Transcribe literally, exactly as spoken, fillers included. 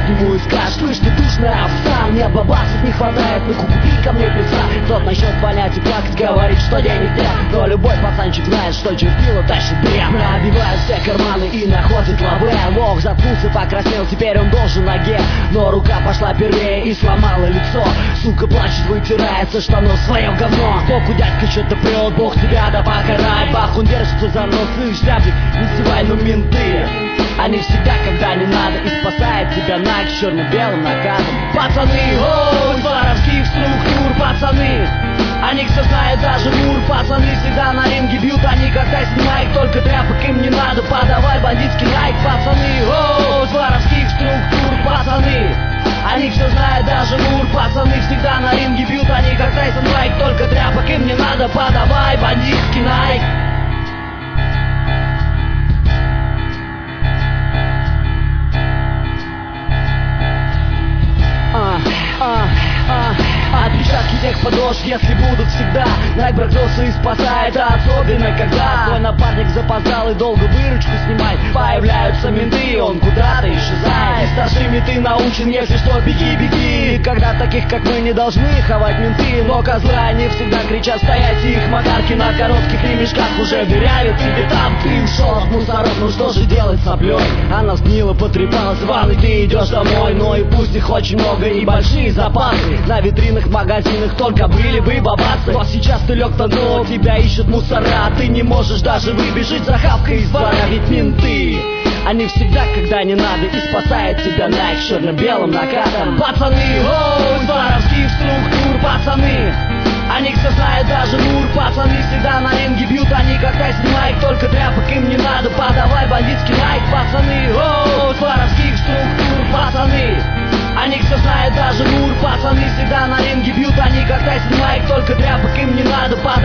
ему и скажешь: слышь, ты душная овца, мне бабасов не хватает, ну купи ко мне пицца. Тот начнет вонять и плакать, говорит, что денег нет, но любой пацанчик знает, что терпило тащит бред. Пробивает все карманы и находит лаве. Лох заткнулся, покраснел, теперь он должен ноге, но рука пошла первее и сломала лицо. Сука плачет, вытирает со штанов свое говно. Боку дядька что-то прет, бог тебя да покарай. Бах, он держится за нос и штабник, не зевай, ну менты. Они всегда, когда не надо, и спасает тебя Найк с черно-белым наказом. Пацаны, о, из воровских структур, пацаны, они все знают, даже Мур. Пацаны всегда на ринге бьют, они как Тайсон Майк, только тряпок им не надо, подавай бандитский лайк. Пацаны, о, из воровских структур, пацаны, они все знают, даже Мур. Пацаны всегда на ринге бьют, они как Тайсон Майк, только тряпок им не надо, подавай бандитский лайк. Отпечатки тех подошв, если будут всегда. Найк бросился и спасает, а особенно когда твой напарник запоздал и долго выручку снимает. Появляются менты, он куда-то исчезает. И старшими ты научен, если что, беги, беги. Когда таких, как мы, не должны хавать менты, но козлы, они всегда кричат стоять. И их макарки на коротких ремешках уже дырявят тебе там. Ты ушел от мусоров, ну что же делать с соплей? Она сгнила, потрепалась в ванной, ты идешь домой. Но и пусть их очень много и большие запасы на витринах в магазинах только были бы бабасы. Но сейчас ты лег на дно, тебя ищут мусора. Ты не можешь даже выбежать за хавкой из бара. Ведь менты, они всегда, когда не надо, и спасает тебя Найк с черно-белым накатом. Пацаны, о, из воровских структур, пацаны, они все знают, даже Мур. Пацаны всегда на ринге бьют, они как Тайсон Майк, только тряпок им не надо, подавай бандитский лайк. Пацаны, о, из воровских структур, пацаны, они все знают, даже Мур. Пацаны всегда на ринге бьют, они как Тайсон Майк, только тряпок им не надо, подавай